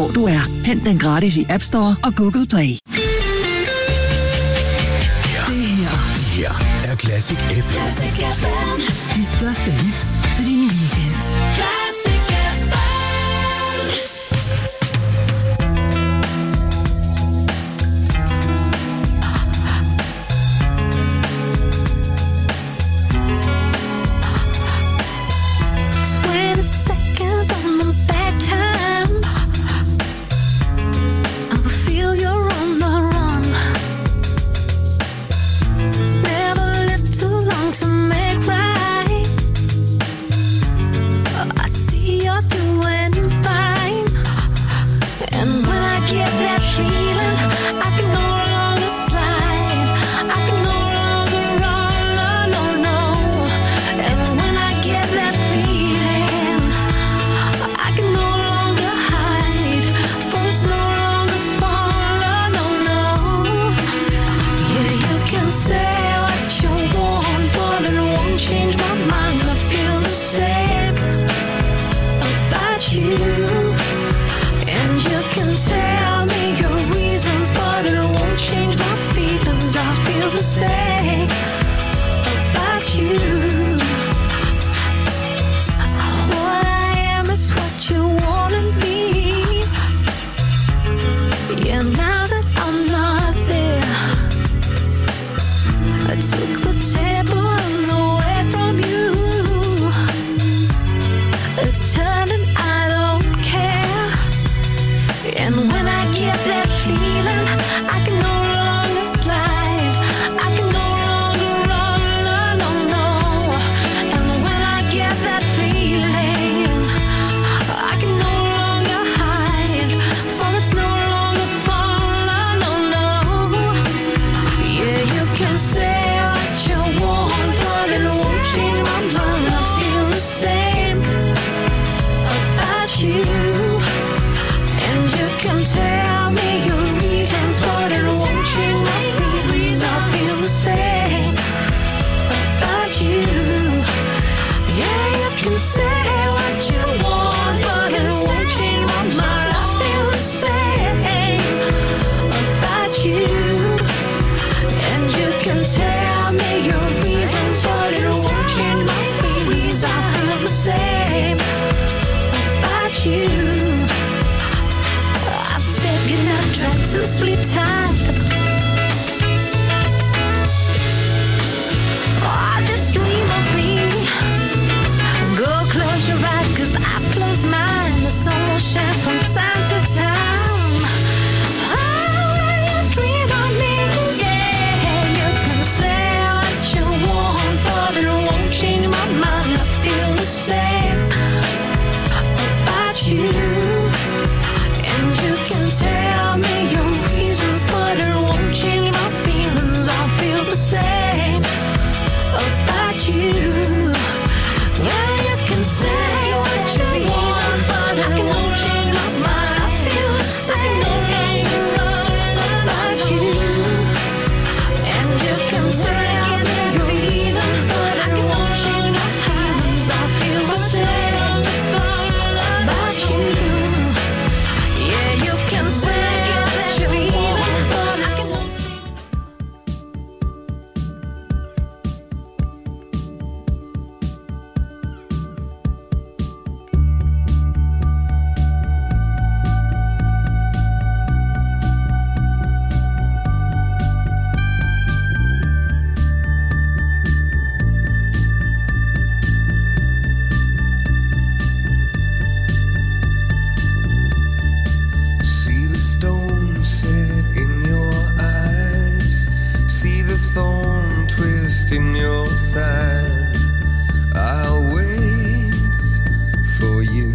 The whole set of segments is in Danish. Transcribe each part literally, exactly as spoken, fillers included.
hvor du er. Hent den gratis i App Store og Google Play. Det her, det her er Classic F M. Classic F M. De største hits til din weekend. Classic F M. twenty seconds on the back time. I will feel you're on the run. Never lived too long to make right. I see you're doing fine. And when I get that feeling, I can no longer slide. I can no longer run, no, no, no. And when I get that feeling, I can no longer hide. For it's no longer fun, no, no, no. Yeah, you can say what you want, but it won't change my mind. I feel the same about you. And you can tell me your reasons, but it won't change my feelings. I feel the same about you. What I am is what you wanna be. Yeah, now that I'm not there, I took the tables away from you. It's turned and I don't care. And when I get that feeling, I can no longer slide. I can no longer run, no, no, no. And when I get that feeling, I can no longer hide. For it's no longer fun, no, no, no. Yeah, you can say what you want, but it won't change my mind. I feel the same about you. And you can tell me your reasons, but it won't change my feelings. I feel the same about you. Yeah, you can say what you want, but it won't change my mind. I feel the same about you. And you can tell me your reasons, but it won't change my feelings. I feel the same about you. I've said goodnight, tried to sleep tight. Oh, just dream of me. Go close your eyes, cause I've closed mine. The sun will shine from time to time. Oh, when you dream of me, yeah, you can say what you want, but it won't change my mind. I feel the same about you. And you can tell me your reasons, but it won't change my feelings. I feel the same about you. Yeah, you can say what you want, but it won't change my mind. I feel the same about you. And you can tell me your reasons, but it won't change my feelings. I feel the same about you. Yeah, you can say what you want, but I can won't change. See the stone set in your eyes. See the thorn twist in your side. I'll wait for you.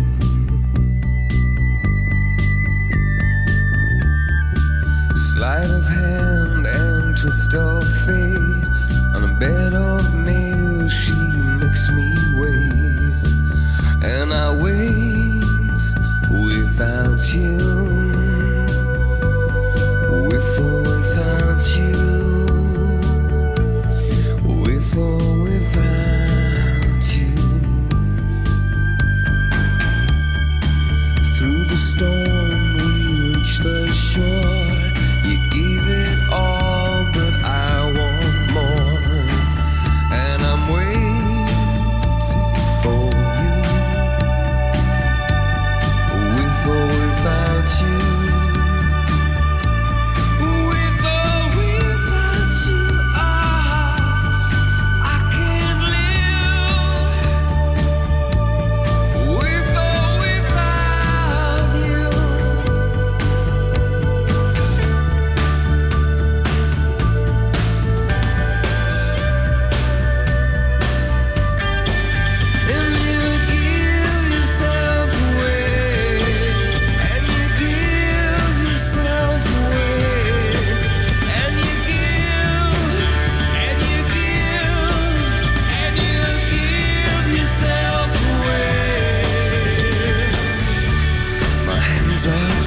Sleight of hand and twist of fate. On a bed of nails she makes me wait. And I wait without you. With or without you. With or without you. Through the storm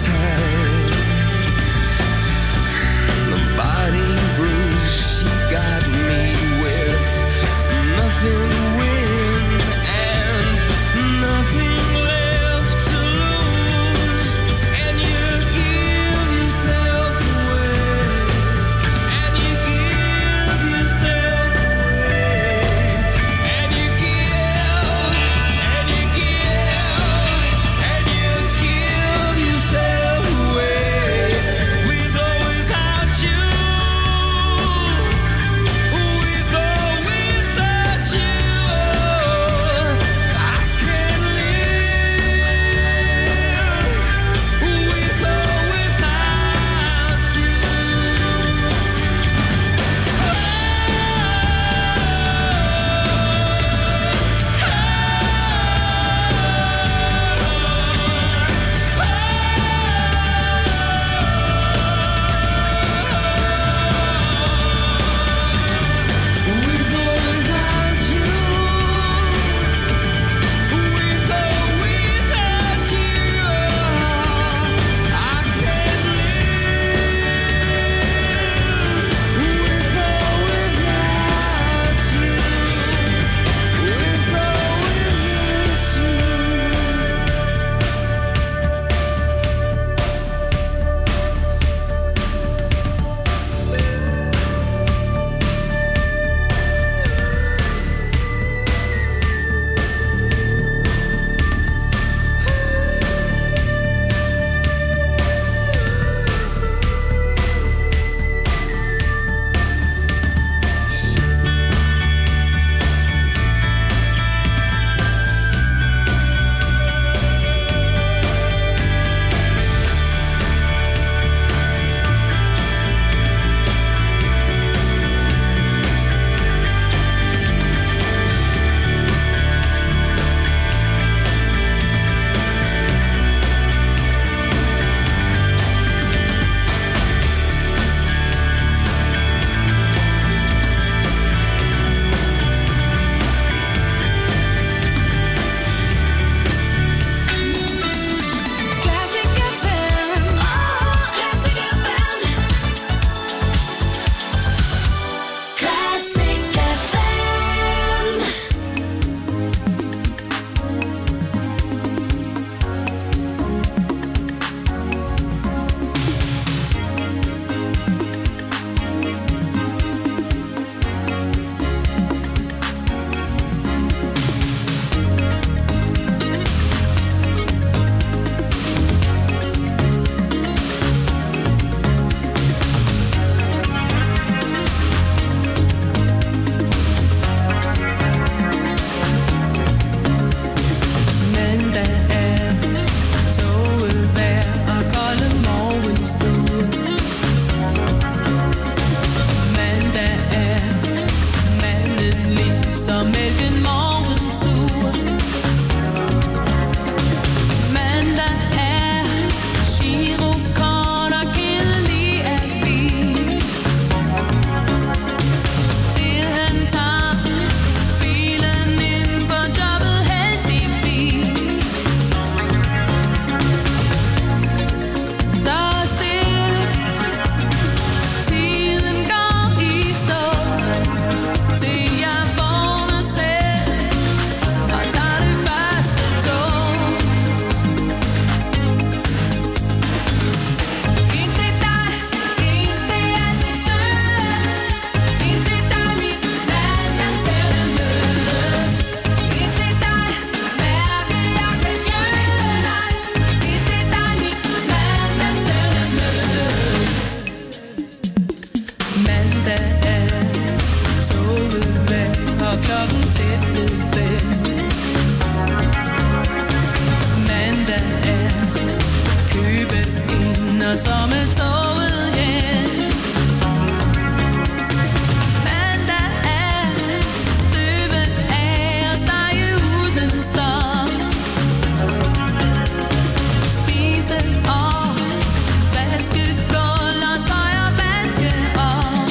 time. The body bruise she got me with, nothing to win and nothing left to lose. And you give yourself away, and you give yourself away, and you give, and you give, and you give yourself away, with or without you, with or without you. I can't live with or without you. With or without you, with or without you, I can't live. With or without you, with or Classic F M. Oh, Classic F M. Classic F M. Mandag er tåget vejr og kolde morgenstund. Mandag er mandelig som mælken morgensur. Mandag er girokort og kedelig avis, til han tager bilen ind på jobbet heldigvis. Så stille, tiden går i stå, til jeg vågner selv og tager det første tog. Ind til dig, ind til alt det søde, ind til dig mit mandagsstævnemøde. Ind til dig, mærke jeg kan hjælpe dig. Ind til dig mit mandagsstævnemøde. Mandag er toget væk og klokken tæt ved fem. Mandag er købe ind og så med toget hen. Mandag er støve af og stege uden stop. Spise og vaske gulv og tøj og vaske op.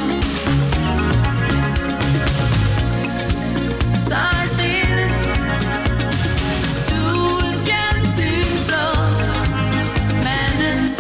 Så stille, stuen fjernsynsblå. Manden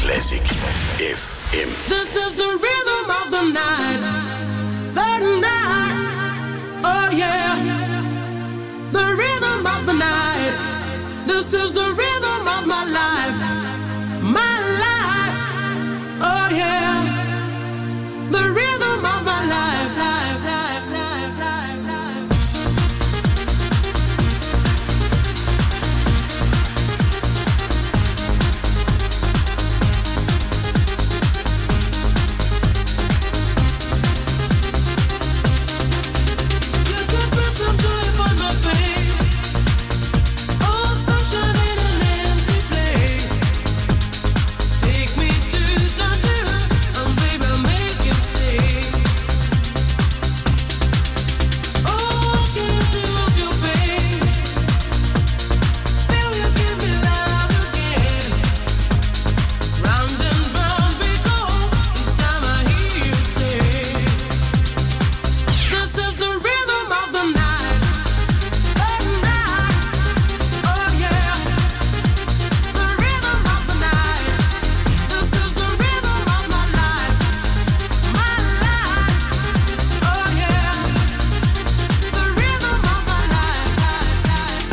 Classic F M. This is the rhythm of the night, the night, oh yeah. The rhythm of the night, this is the rhythm of my life, my life, oh yeah. The rhythm of my life, life, life, life, life, life. You can put some joy upon my face, oh sunshine in an empty place. Take me to Tangier, and baby make him stay. Oh, can't you love your pain? Feel you give me love again. Round and round we go, each time I hear you say, this is the rhythm of the night, the night, oh yeah. The rhythm of the night, this is the rhythm of my life, my life, oh yeah. The rhythm of my life, life, life,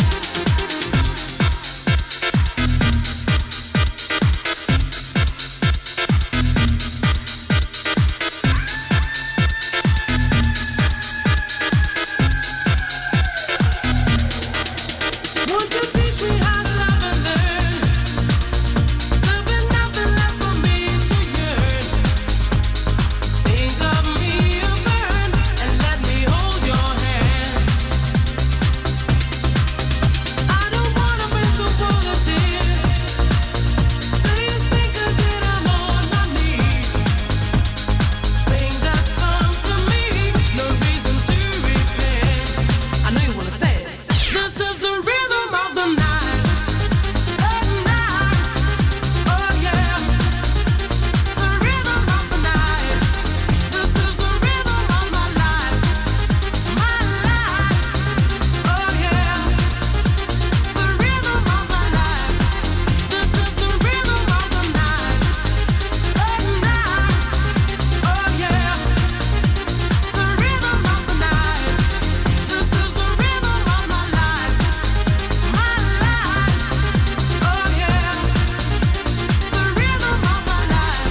Won't you teach me how to love and learn? There'll be nothing left for me to yearn. Think of me a burn and let me hold your hand. I don't wanna break up all the tears. Please think again, I'm on my knees. Sing that song to me, no reason to repent. I know you wanna say it. This is the rhythm of the night, the night, oh yeah. The rhythm of the night, this is the rhythm of my life, my life, oh yeah. The rhythm of my life, this is the rhythm of the night, the night, oh yeah. The rhythm of the night, this is the rhythm of my life, my life, oh yeah. The rhythm of my life,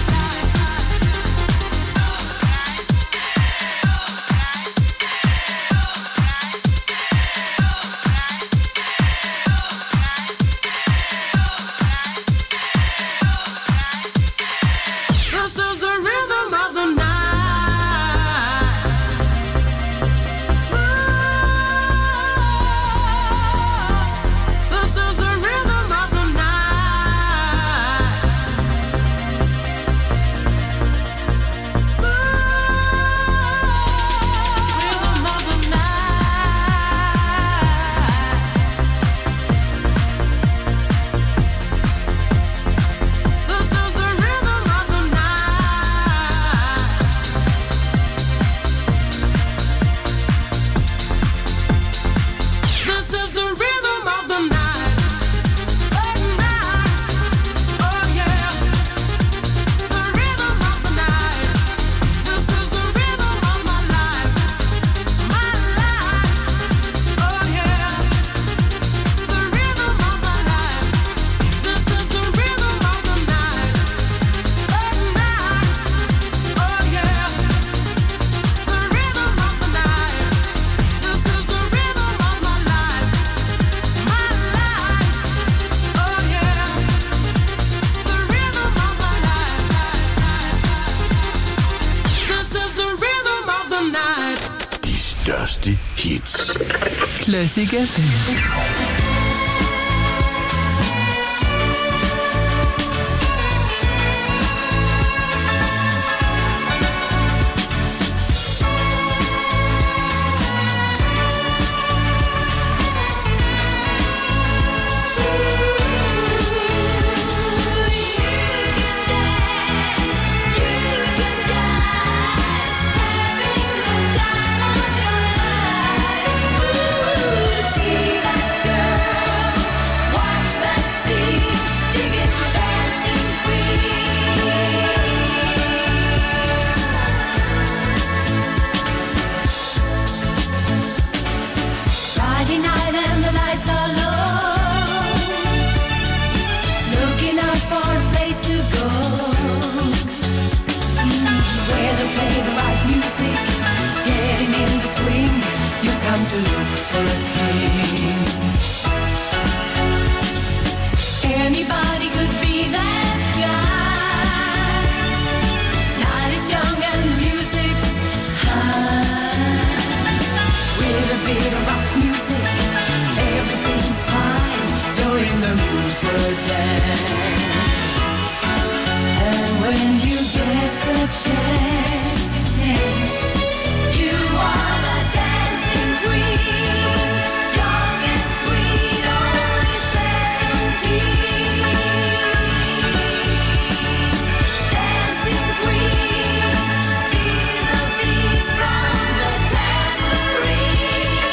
this is the rhythm of the night. This is the rhythm of the night. Rhythm of the night. This is the rhythm of the night. This is the rhythm of the night, the night, oh yeah. The rhythm of the night, this is the rhythm of my life, my life, oh yeah. The rhythm of my life, this is the rhythm of the night, the night, oh yeah. The rhythm of the night, this is the rhythm of my life, my life, oh yeah. The rhythm of my life, this is the rhythm of the night. De største hits. Classic F M. See that girl And when you get the chance, you are the dancing queen, young and sweet, only seventeen. Dancing queen, feel the beat from the tambourine.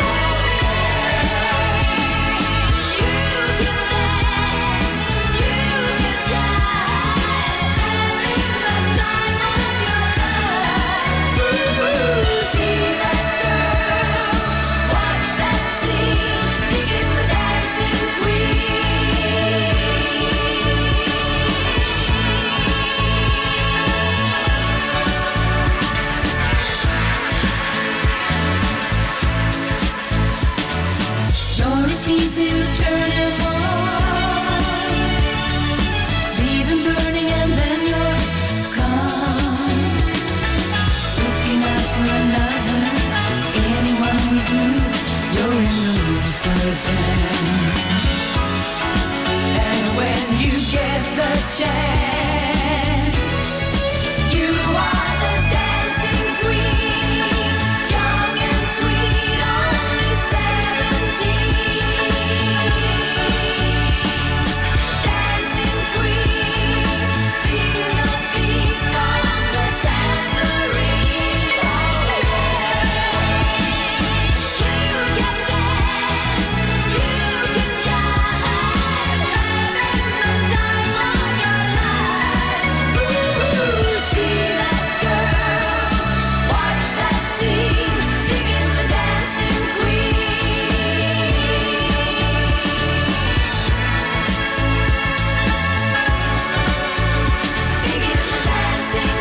You can dance, you can jive, having the time of your life. Ooh, see that girl, watch that scene, digging the dancing queen. You're a tease to turn him on, leave him burning and then you're gone. Looking out for another, anyone will do. You're in the mood for a dance. And when you get the chance, you are the dancing queen, young and sweet, only seventeen. Dancing queen, feel the beat from the tambourine. Oh yeah. You can dance, you can jive, having the time of your life. Ooh, see that girl, watch that scene, digging the dancing queen. Digging the dancing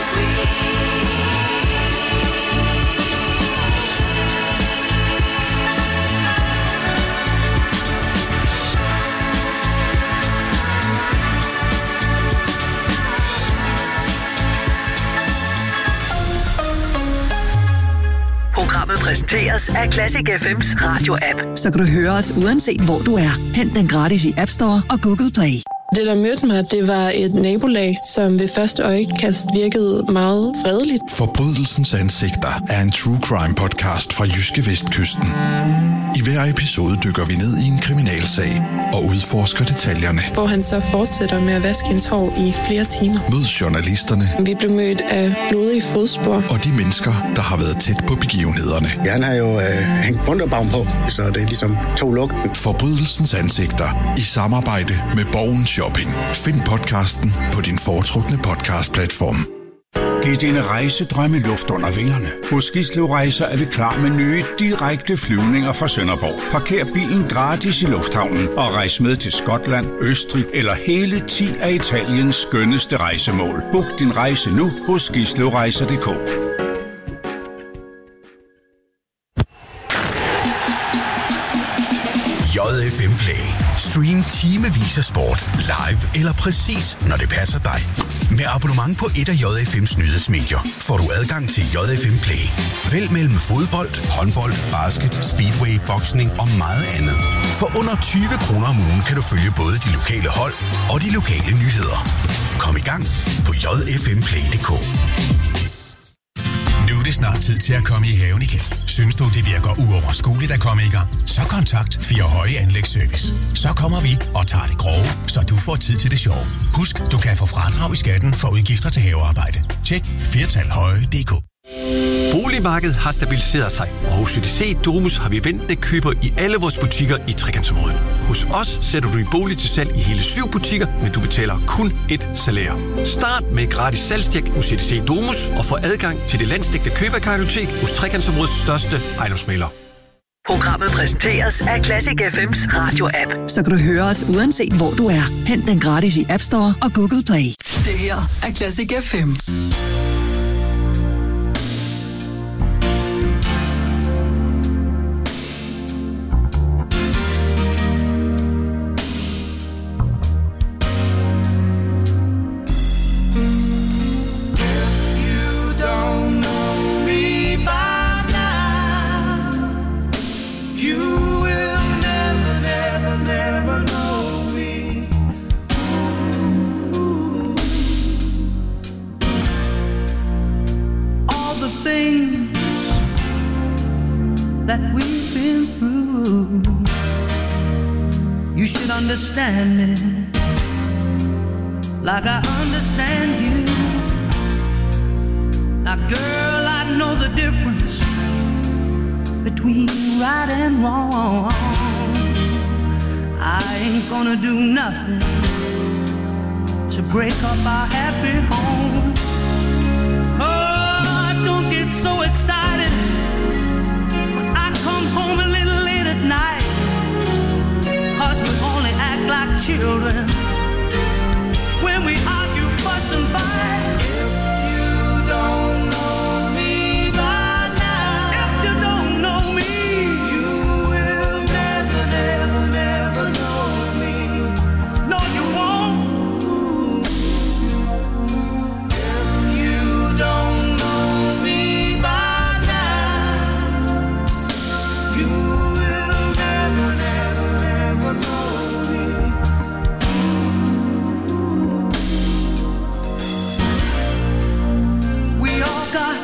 Programmet præsenteres af Classic F M's radio-app. Så kan du høre os uanset hvor du er. Hent den gratis i App Store og Google Play. Det, der mødte mig, det var et nabolag, som ved første øjekast virkede meget fredeligt. Forbrydelsens ansigter er en true crime podcast fra Jyske Vestkysten. I hver episode dykker vi ned i en kriminalsag og udforsker detaljerne. Hvor han så fortsætter med at vaske hendes hår i flere timer. Mød journalisterne Vi blev mødt af blodige fodspor. og de mennesker, der har været tæt på begivenhederne. Ja, han har jo øh, hængt bunderbaum på, så det er ligesom to lugten. Forbrydelsens ansigter i samarbejde med Borgen Shopping. Find podcasten på din foretrukne podcastplatform. Giv dine rejsedrømme luft under vingerne. Hos Gislev Rejser er vi klar med nye, direkte flyvninger fra Sønderborg. Parker bilen gratis i lufthavnen og rejs med til Skotland, Østrig eller hele ti af Italiens skønneste rejsemål. Book din rejse nu hos gislevrejser punktum d k. J F M Play. Stream timevis af sport, live eller præcis, når det passer dig. Med abonnement på et af J F M's nyhedsmedier får du adgang til J F M Play. Vælg mellem fodbold, håndbold, basket, speedway, boksning og meget andet. For under tyve kroner om ugen kan du følge både de lokale hold og de lokale nyheder. Kom i gang på j f m play punktum d k. Nu er det snart tid til at komme i haven igen. Synes du, det virker uoverskueligt at komme i gang? Så kontakt Fire Høje Anlægsservice. Så kommer vi og tager det grove, så du får tid til det sjove. Husk, du kan få fradrag i skatten for udgifter til havearbejde. Tjek fire høje punktum d k. Boligmarkedet har stabiliseret sig, og hos J D C Domus har vi ventende køber i alle vores butikker i Trekantsområdet. Hos os sætter du din bolig til salg i hele syv butikker, men du betaler kun et salær. Start med et gratis salgstjek hos J D C Domus og få adgang til det landsdækkende køberkartotek hos Trekantsområdets største ejendomsmægler. Programmet præsenteres af Classic F M's radio-app. Så kan du høre os uanset hvor du er. Hent den gratis i App Store og Google Play. Det her er Classic F M. Never, never know me. Ooh. that we've been through. You should understand me like I understand you. Now girl, I know the difference between right and wrong. I ain't gonna do nothing to break up our happy home. Oh, don't get so excited when I come home a little late at night, 'cause we only act like children when we argue, fuss and fight. If you don't know me by now, if you don't know me, you will never, never, never know me. No, you won't. If you don't know me by now, you will never, never, never know me. We all got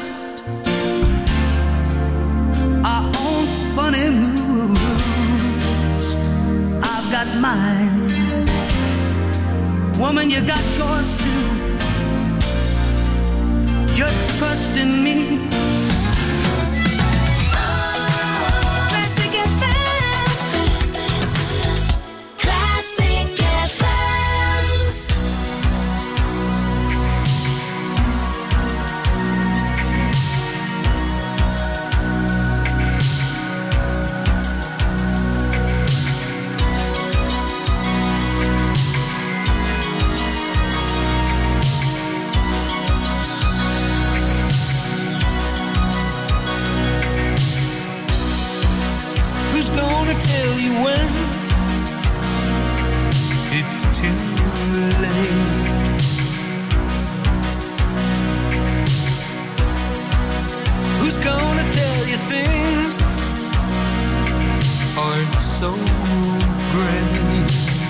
our own funny moves. I've got mine. Woman, you got yours too. Just trust in me. Classic F M. Classic F M. Who's gonna tell you when it's too late? Who's gonna tell you things aren't so great?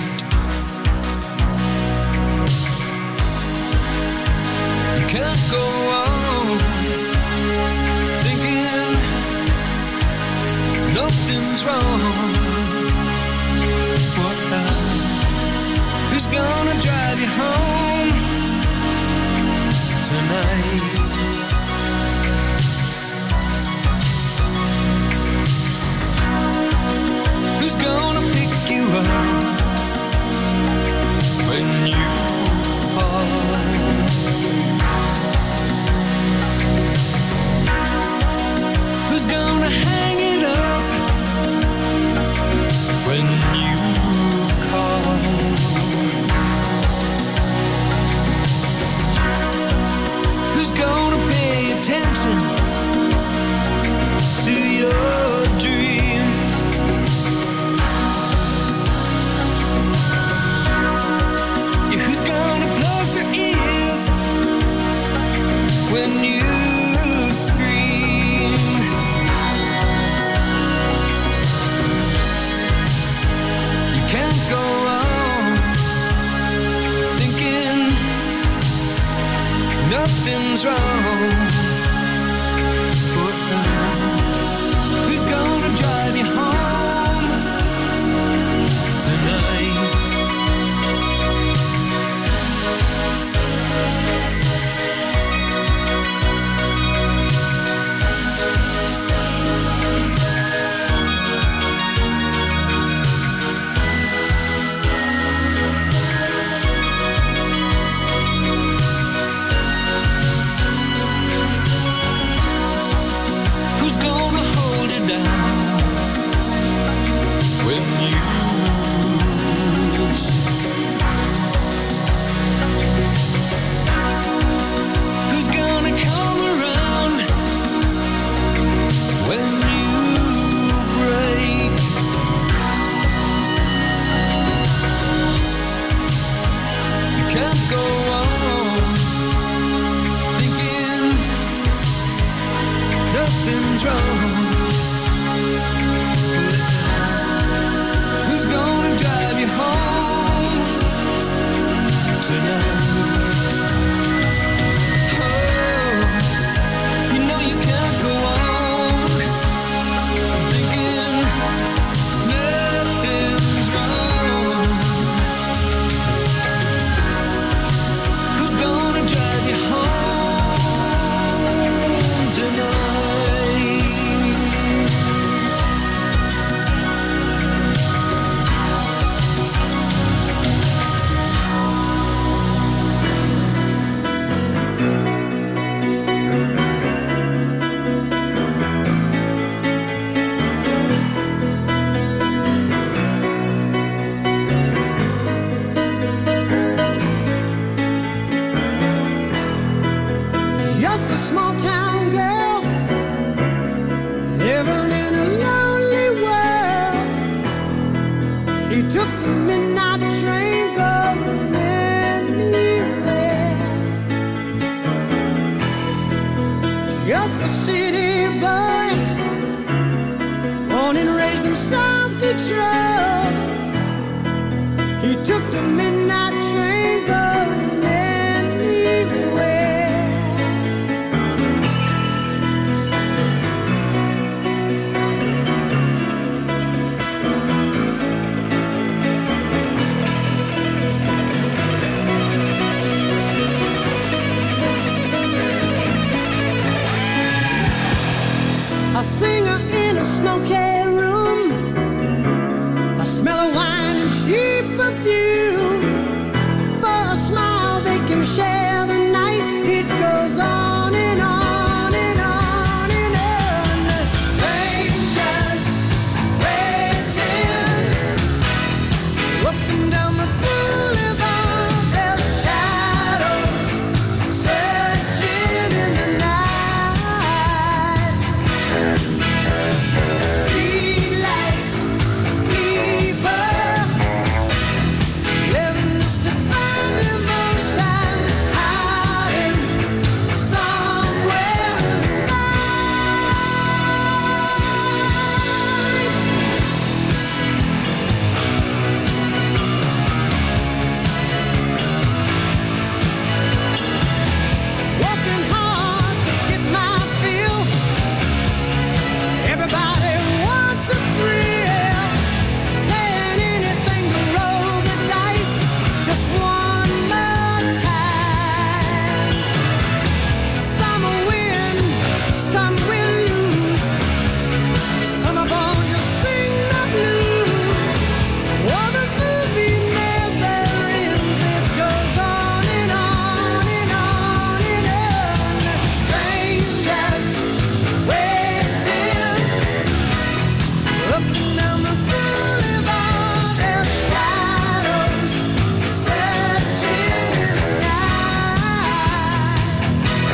You can't go on thinking nothing's wrong. What now? Who's gonna drive you home tonight? Who's gonna pick you up when you fall? Who's gonna hang it up when you call? Who's gonna pay attention to your dreams? Yeah, who's gonna plug their ears when you scream? You can't go on thinking nothing's wrong. But who's gonna drive you home tonight? Who's gonna hold it down when you Who's gonna come around when you break? You can't go on thinking nothing's wrong. Who's gonna drive you home tonight? Oh, you know you can't go on share the night. It goes on and on and on and on. Strangers waiting up and down the boulevard. Their shadows searching in the night. Streetlights, people living just to find emotion, hiding somewhere in the working hard to get my fill. Everybody wants a thrill. Paying anything to roll the dice just one more time. Some will win, some will lose. Some of them just sing the blues. Oh, the movie never ends. It goes on and on and on and on. Strangers waiting up and down the boulevard. Their shadows searching in the night.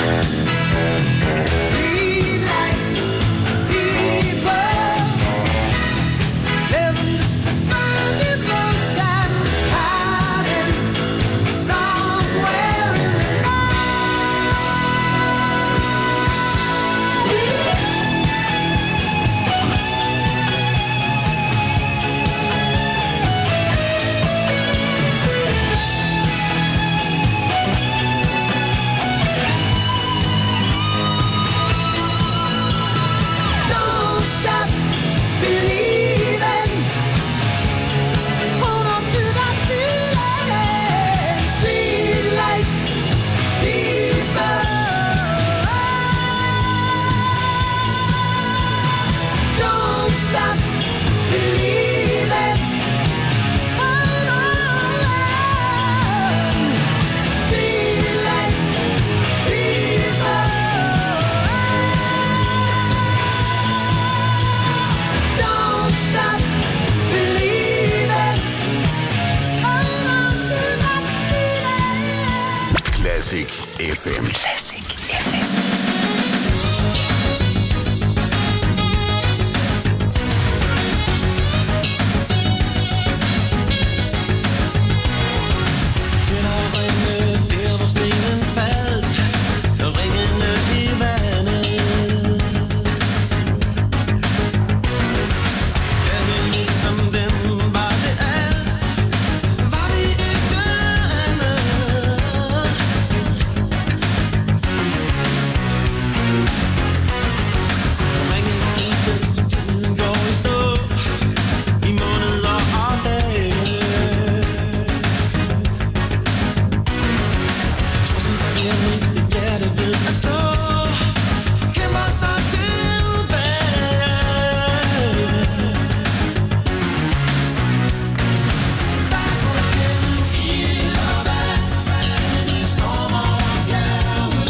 Streetlights, people living just to find emotion, hiding somewhere in the Don't stop believing. Hold on to that feeling. Streetlight people. Don't stop believing. Hold on. Streetlight people. Don't stop believing. Hold on to that feeling. Classic F M. Classic F M. Til at ringe der, hvor stenen faldt, ringende i vandet. Er vi ligesom dem, var det alt, var vi ikke andet. Ringen skiftes, som tiden går i stå, i måneder og dage. Trods en flere mit hjerte ved at stå, og kæmper sig tilbage. Der går gennem ild og vand, vandet stormer og bjerge.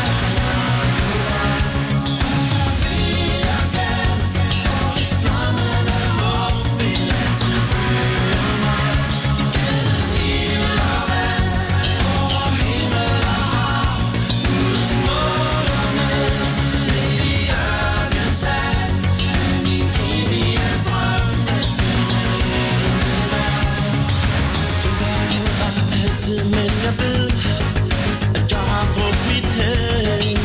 Vi er gennem for et flammende håb, vil altid følge mig. Gennem ild og vand, over himmel og hav, uden mål og med, ned i ørkens sand. Min evige drøm at finde hjem til dig. Tænker på dig altid, men jeg ved, at jeg har brugt mit held.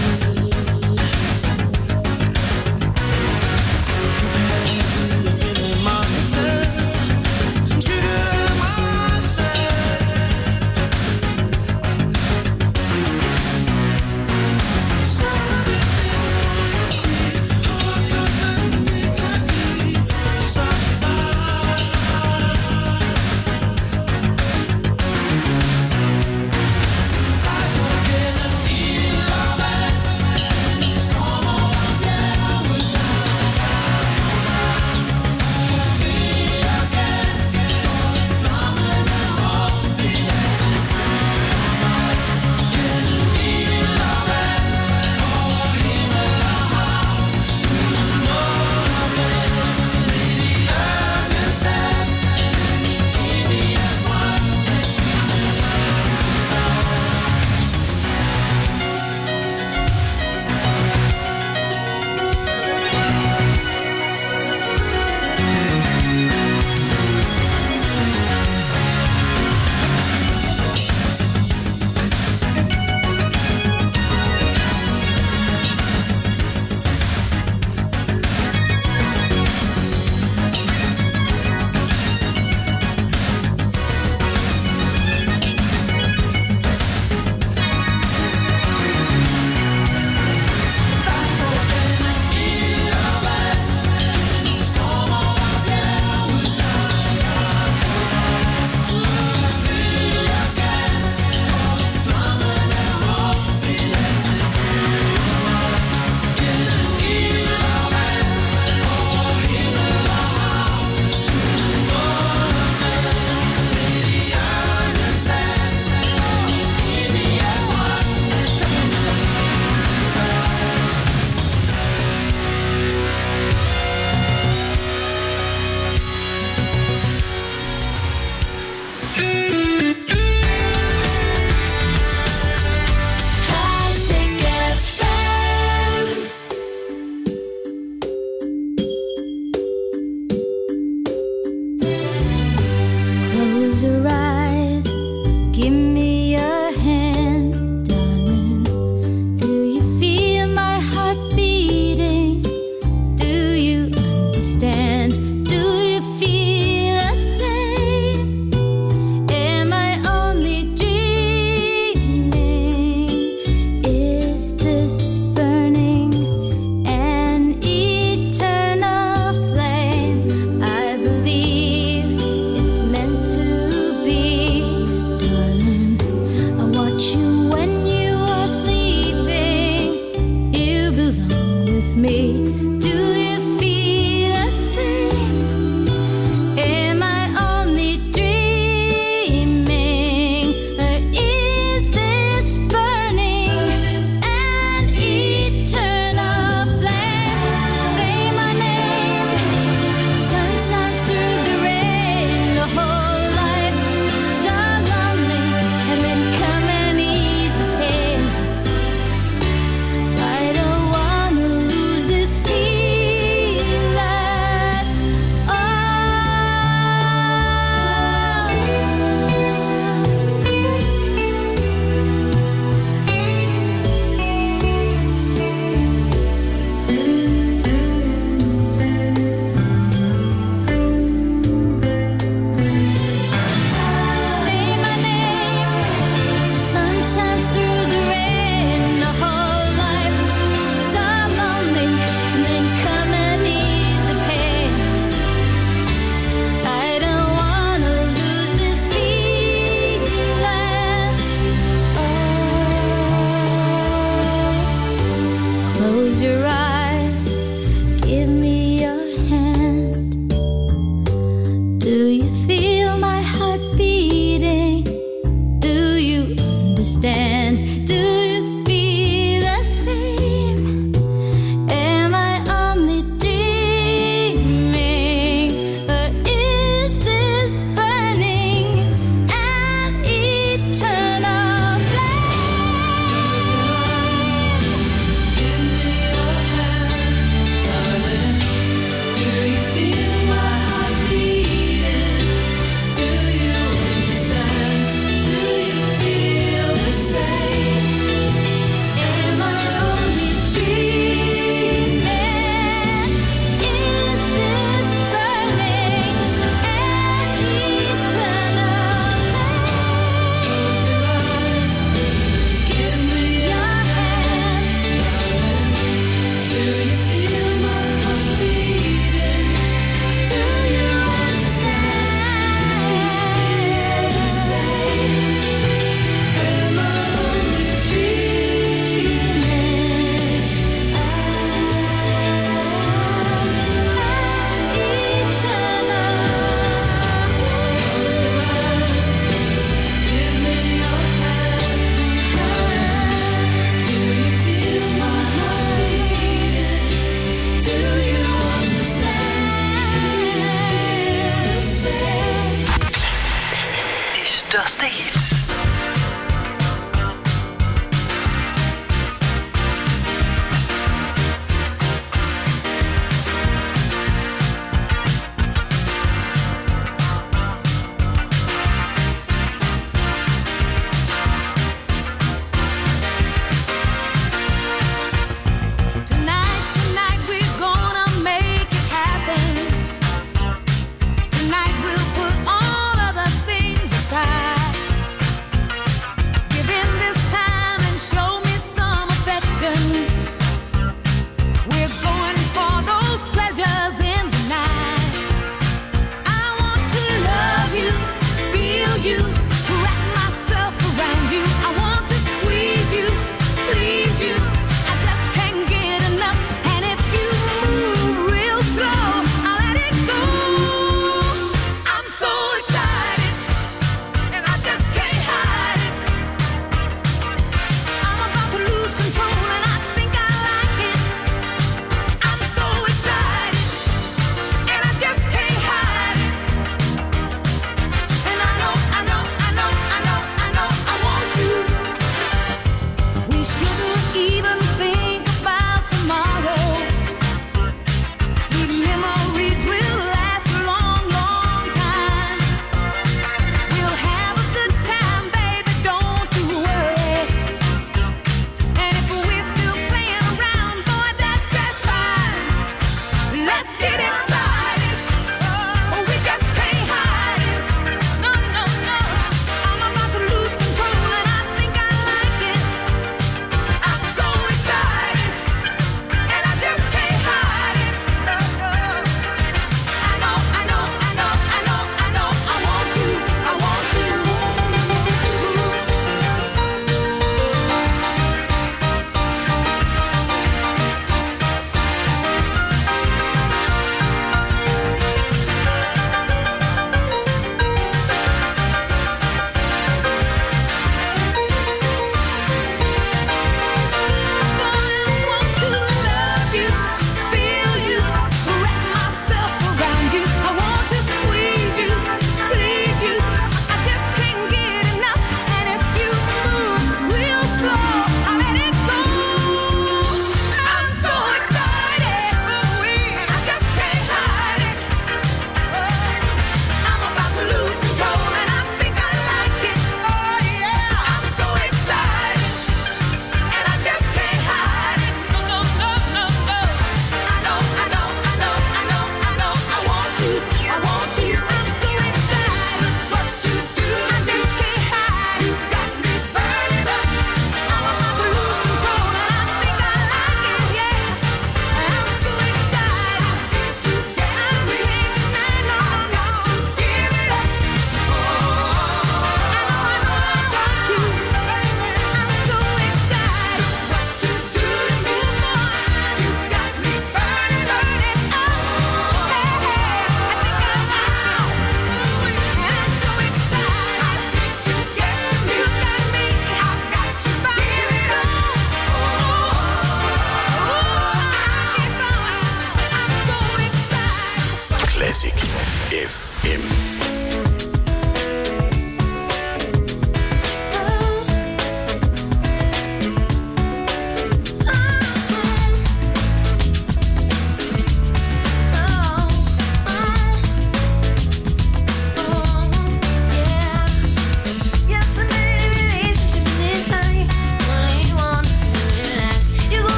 Du kan altid finde mig et sted, som skygge af mig selv. Så er der det, jeg kan sige, og hvor godt man vi kan blive, så er det bare. understand? Do you feel the same? Am I only dreaming? Or is this burning an eternal flame? Give me your hand, darling. Do you feel my heart beating? Do you understand? Do you feel the same?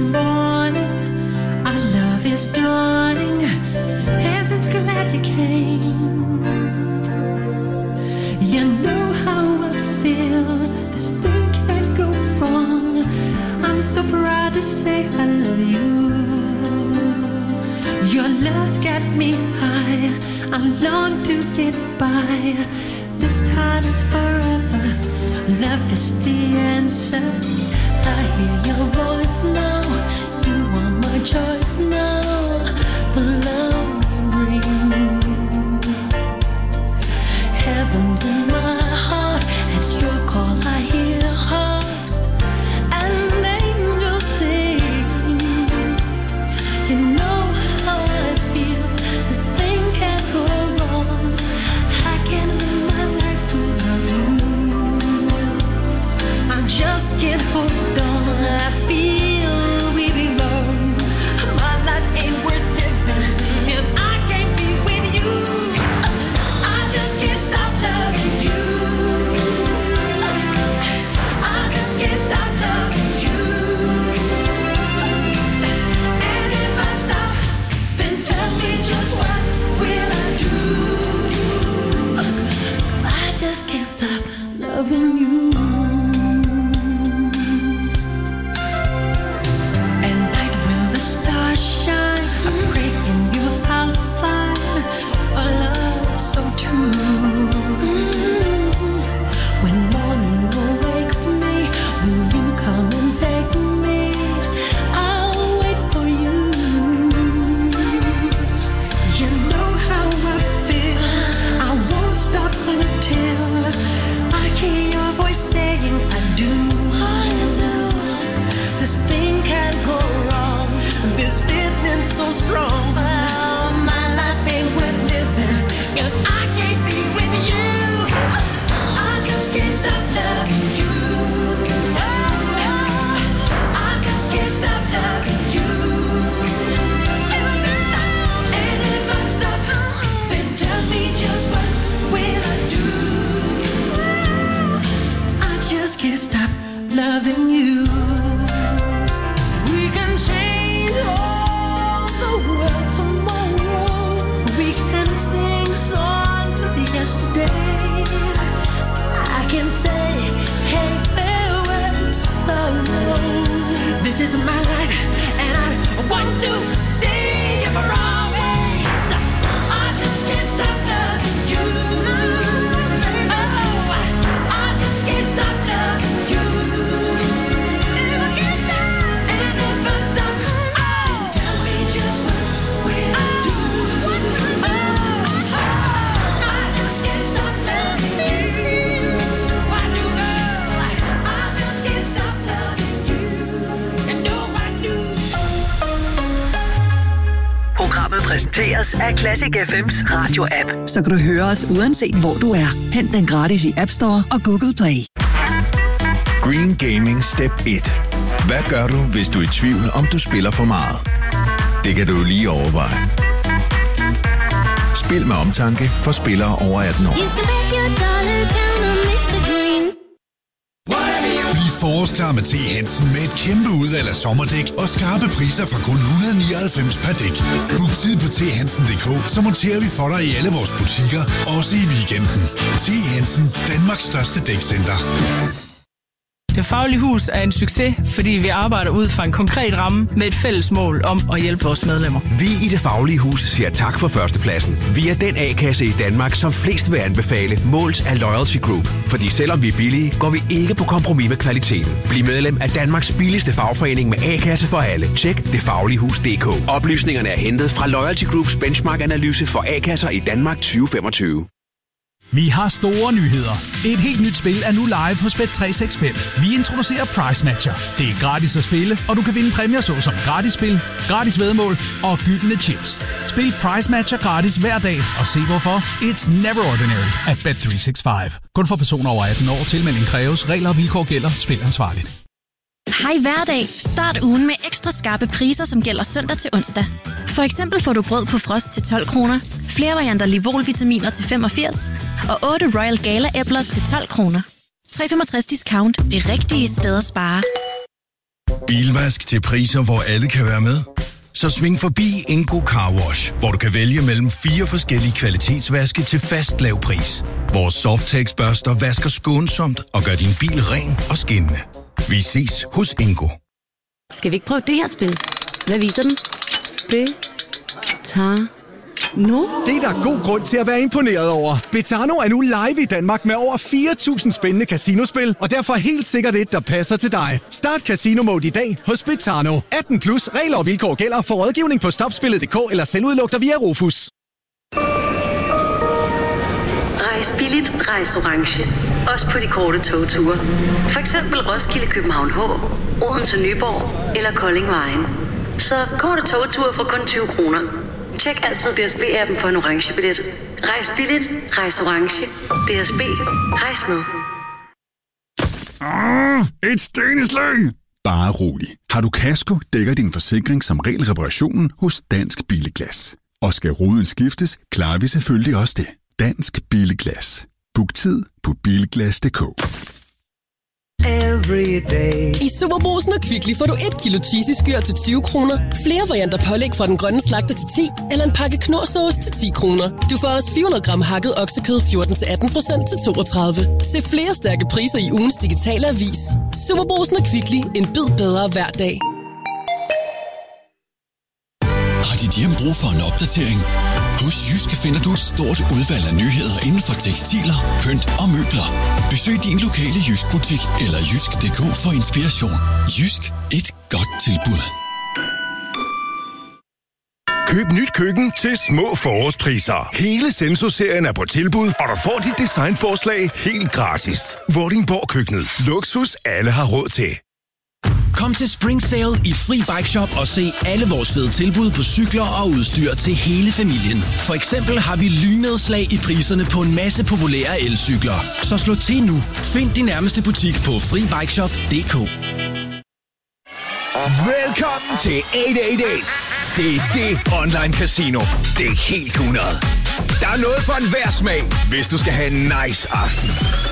morning, our love is dawning. Heaven's glad you came. You know how I feel. This thing can't go wrong. I'm so proud to say I love you. Your love's got me high. I long to get by. This time is forever. Love is the answer. I hear your voice now. You are my choice now. The love we bring. Heaven's in my heart. At your call I hear harps and angels sing. You know how I feel. This thing can't go wrong. I can't live my life without you. I just can't hold on. I feel we belong. My life ain't worth living, and I can't be with you. I just can't stop loving you. I just can't stop loving you. And if I stop, then tell me just what will I do? 'Cause I just can't stop loving you. At night when the stars shine, I pray in you I'll find a love so true. When morning awakes me, will you come and take me? I'll wait for you. You know how I feel. I won't stop until I hear your voice saying I do. This thing can't go wrong. This feeling so strong. Oh, my life ain't worth living, and I can't be with you. I just can't stop loving you. No, no. I just can't stop loving you. And if I stop, then tell me just what will I do? I just can't stop loving you. We can change all the world tomorrow. We can sing songs of yesterday. I can say, hey, farewell to sorrow. This is my life, and I want to see you for always. I just can't stop loving you. Oh, I just can't stop loving you. If I can't stop, and if I stop, oh, tell me just what will I do? Oh, I just can't stop loving you. I do know. I just can't stop loving you. And no, I do. Programmet præsenteres af Classic F M's radio-app, så kan du høre os uanset hvor du er. Hent den gratis i App Store og Google Play. Green Gaming Step et. Hvad gør du, hvis du er i tvivl, om du spiller for meget? Det kan du lige overveje. Spil med omtanke for spillere over atten år. Bliv forårsklar med T. Hansen med et kæmpe udvalg af sommerdæk og skarpe priser fra kun et hundrede nioghalvfems per dæk. Book tid på t hansen punktum d k, så monterer vi for dig i alle vores butikker, også i weekenden. T. Hansen, Danmarks største dækcenter. Det Faglige Hus er en succes, fordi vi arbejder ud fra en konkret ramme med et fælles mål om at hjælpe vores medlemmer. Vi i Det Faglige Hus siger tak for førstepladsen. Vi er den A-kasse i Danmark, som flest vil anbefale, målt af Loyalty Group. Fordi selvom vi er billige, går vi ikke på kompromis med kvaliteten. Bliv medlem af Danmarks billigste fagforening med A-kasse for alle. Tjek det faglige hus punktum d k. Oplysningerne er hentet fra Loyalty Groups benchmark-analyse for A-kasser i Danmark tyve femogtyve. Vi har store nyheder. Et helt nyt spil er nu live hos Bet tre seks fem. Vi introducerer Price Matcher. Det er gratis at spille, og du kan vinde præmier såsom gratis spil, gratis væddemål og gyldne chips. Spil Price Matcher gratis hver dag, og se hvorfor. It's never ordinary at Bet tre seks fem. Kun for personer over atten år. Tilmelding kræves. Regler og vilkår gælder. Spil ansvarligt. Hej hverdag. Start ugen med ekstra skarpe priser, som gælder søndag til onsdag. For eksempel får du brød på frost til tolv kroner, flere varianter Livol-vitaminer til femogfirs og otte Royal Gala-æbler til tolv kroner. tre komma femogtres discount. Det rigtige sted at spare. Bilvask til priser, hvor alle kan være med? Så sving forbi Ingo Car Wash, hvor du kan vælge mellem fire forskellige kvalitetsvaske til fast lav pris. Vores Softex børster vasker skånsomt og gør din bil ren og skinnende. Vi ses hos Ingo. Skal vi ikke prøve det her spil? Hvad viser den? Det tager nu. Det er der god grund til at være imponeret over. Betano er nu live i Danmark med over fire tusind spændende casinospil, og derfor helt sikkert et, der passer til dig. Start Casino Mode i dag hos Betano. atten plus regler og vilkår gælder. For rådgivning på stopspillet punktum d k eller selvudlugter via Rufus. Rejs billigt, rejs orange. Også på de korte togture. For eksempel Roskilde, København H, Odense, Nyborg eller Kolding Vejen. Så korte togture for kun tyve kroner. Tjek altid D S B-appen for en orange billet. Rejs billigt, rejs orange. D S B, rejs med. Ah, et steneslæng! Bare rolig. Har du kasko, dækker din forsikring som regel reparationen hos Dansk Billeglas. Og skal ruden skiftes, klarer vi selvfølgelig også det. Dansk Billeglas. Book tid på bilglas punktum d k. I Superbrugsen og Kvickly får du et kilo cheesy skyr til tyve kroner, flere varianter pålæg fra den grønne slagter til ti, eller en pakke knorrsauce til ti kroner. Du får også fire hundrede gram hakket oksekød fjorten til atten procent til toogtredive. Se flere stærke priser i ugens digitale avis. Superbrugsen og Kvickly. En bid bedre hver dag. Har dit hjem brug for en opdatering? Hos Jyske finder du et stort udvalg af nyheder inden for tekstiler, pynt og møbler. Besøg din lokale Jysk-butik eller jysk punktum d k for inspiration. Jysk. Et godt tilbud. Køb nyt køkken til små forårspriser. Hele Senso-serien er på tilbud, og du får dit designforslag helt gratis. Vordingborg Køkkenet. Luksus alle har råd til. Kom til Spring Sale i Fri Bike Shop og se alle vores fede tilbud på cykler og udstyr til hele familien. For eksempel har vi lynnedslag i priserne på en masse populære elcykler. Så slå til nu. Find din nærmeste butik på fri bike shop punktum d k. Velkommen til otte otte otte. Det er det online casino. Det er helt hundrede. Der er noget for enhver smag, hvis du skal have en nice aften.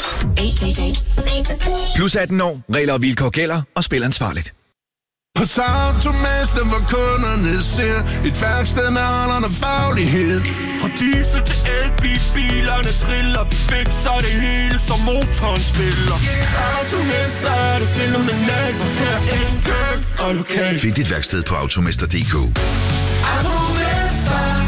Plus atten år, regler og vilkår gælder, og spil ansvarligt. Hos Automester, hvor kunderne ser et værksted med alderen og faglighed. Fra diesel til elbil, bilerne triller, vi fikser det hele, som motoren spiller. Automester er det fænomenalt, hvor her enkelt og lokalt. Find dit værksted på automester punktum d k. Automester.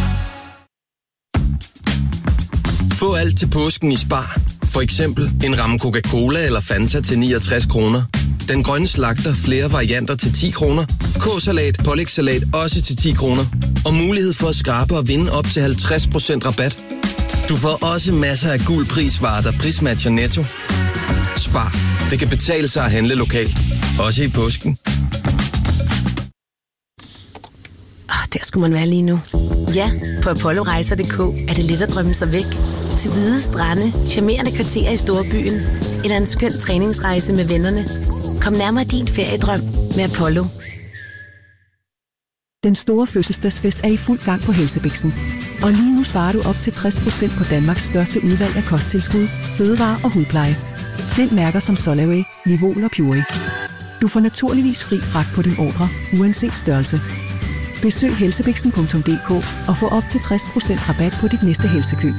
Få alt til påsken i Spar. For eksempel en ramme Coca-Cola eller Fanta til niogtres kroner. Den grønne slagter flere varianter til ti kroner. K-salat, pålægssalat også til ti kroner. Og mulighed for at skrabe og vinde op til halvtreds procent rabat. Du får også masser af gul prisvarer, der prismatcher Netto. Spar. Det kan betale sig at handle lokalt. Også i påsken. Oh, der skulle man være lige nu. Ja, på apollorejser punktum d k er det let at drømme sig væk. Til hvide strande, charmerende kvarterer i storbyen, eller en skøn træningsrejse med vennerne. Kom nærmere din feriedrøm med Apollo. Den store fødselsdagsfest er i fuld gang på Helsebixen. Og lige nu sparer du op til tres procent på Danmarks største udvalg af kosttilskud, fødevarer og hudpleje. Find mærker som Solaway, Livol og Purey. Du får naturligvis fri fragt på din ordre, uanset størrelse. Besøg helsebixen punktum d k og få op til tres procent rabat på dit næste helsekøb.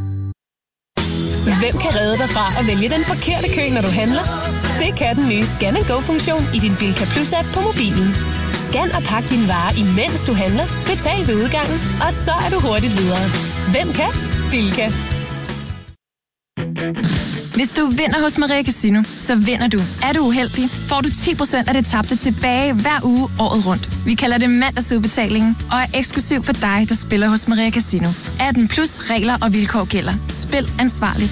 Hvem kan redde dig fra at vælge den forkerte kø, når du handler? Det kan den nye Scan and Go-funktion i din Bilka Plus-app på mobilen. Scan og pak dine varer, imens du handler. Betal ved udgangen, og så er du hurtigt videre. Hvem kan? Bilka. Hvis du vinder hos Maria Casino, så vinder du. Er du uheldig, får du ti procent af det tabte tilbage hver uge året rundt. Vi kalder det mandagsudbetalingen, og er eksklusiv for dig, der spiller hos Maria Casino. atten plus regler og vilkår gælder. Spil ansvarligt.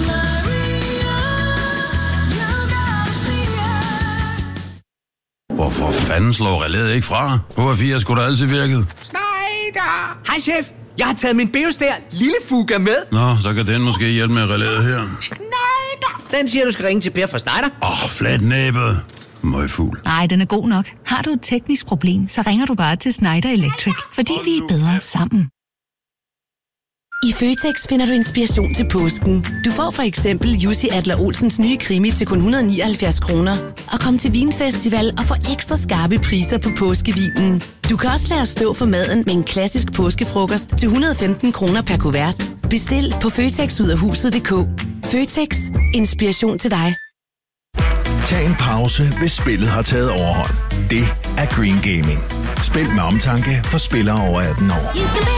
Hvorfor fanden slår relæet ikke fra? H F fire skulle da altid virket. Schneider! Hej, chef. Jeg har taget min Beostær lille fuga med. Nå, så kan den måske hjælpe med relæet her. Schneider! Den siger, du skal ringe til Per fra Schneider. Åh, oh, flat næbet. Møgfugl. Nej, den er god nok. Har du et teknisk problem, så ringer du bare til Schneider Electric, fordi vi er bedre sammen. I Føtex finder du inspiration til påsken. Du får for eksempel Jussi Adler-Olsens nye krimi til kun et hundrede og nioghalvfjerds kroner. Og kom til Vinfestival og få ekstra skarpe priser på påskevinen. Du kan også lade os stå for maden med en klassisk påskefrokost til et hundrede og femten kroner per kuvert. Bestil på føtex ud af huset punktum d k. Føtex. Inspiration til dig. Tag en pause, hvis spillet har taget overhånd. Det er Green Gaming. Spil med omtanke for spillere over atten år.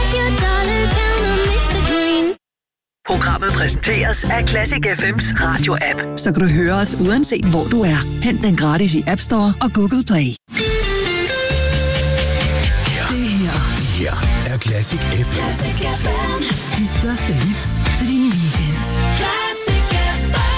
Programmet præsenteres af Classic F M's radio-app. Så kan du høre os uanset hvor du er. Hent den gratis i App Store og Google Play. Det her, det her er Classic F M. Classic F M. De største hits til din weekend. Classic F M.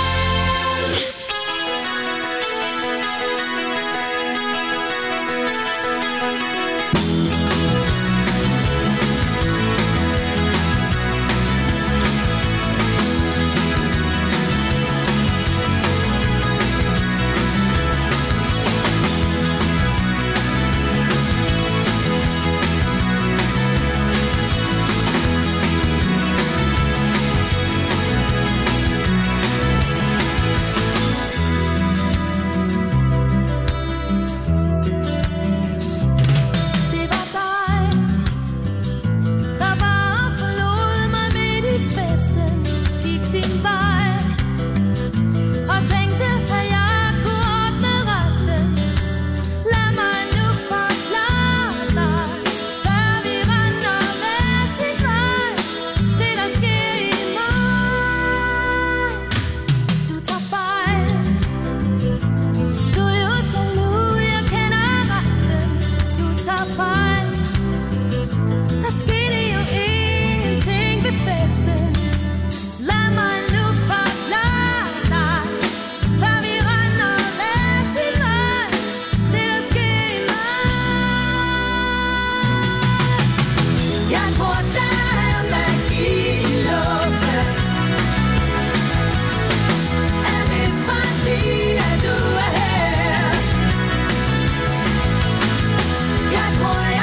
Jeg tror, jeg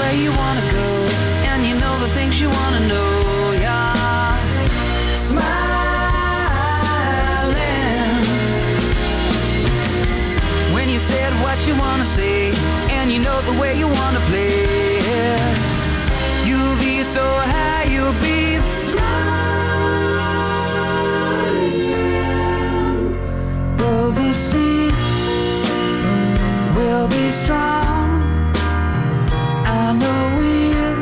where you wanna go, and you know the things you wanna know, yeah. Smiling when you said what you wanna say, and you know the way you wanna play. You'll be so high, you'll be flying. Though the sea will be strong, I know we'll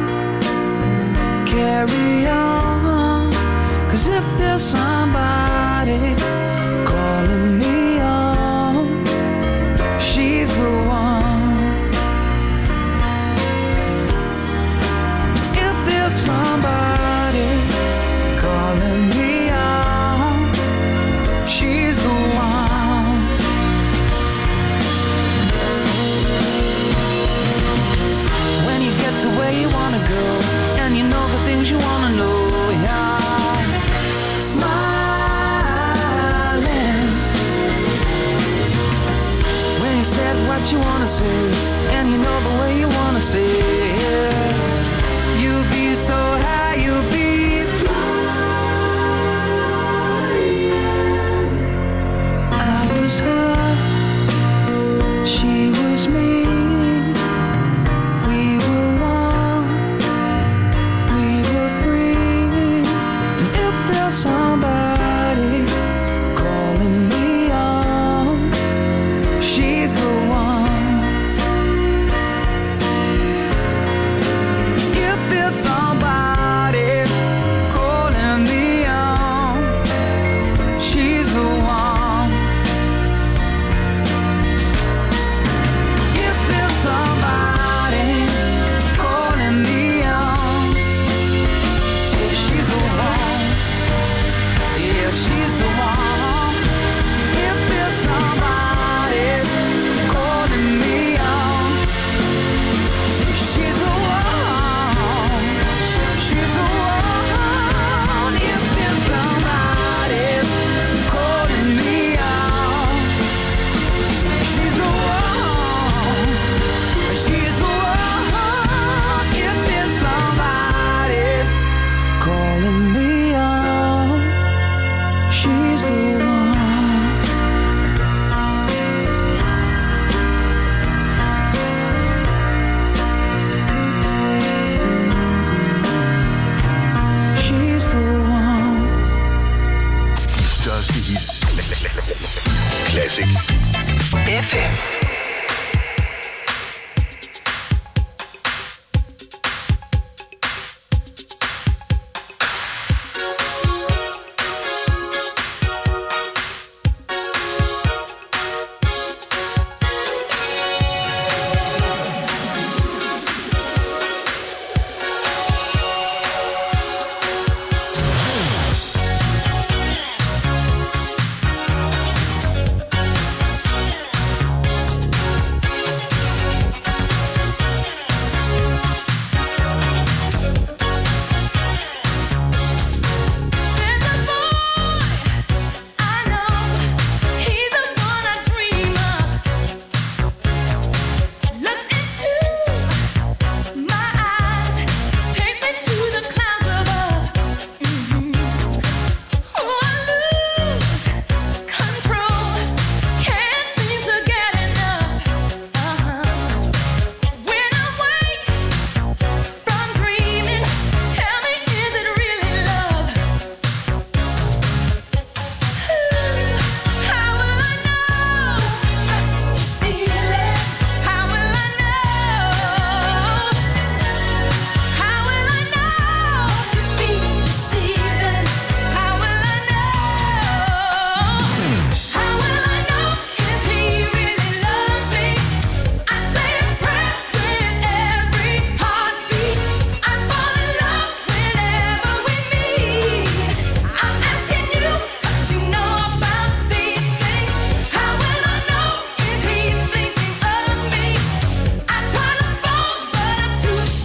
carry on. 'Cause if there's somebody calling me on, she's the one. If there's somebody calling me on, she's the one. When you get to where you wanna go, and you know the things you wanna know, yeah. Smiling when you said what you wanna say, and you know the way you wanna say.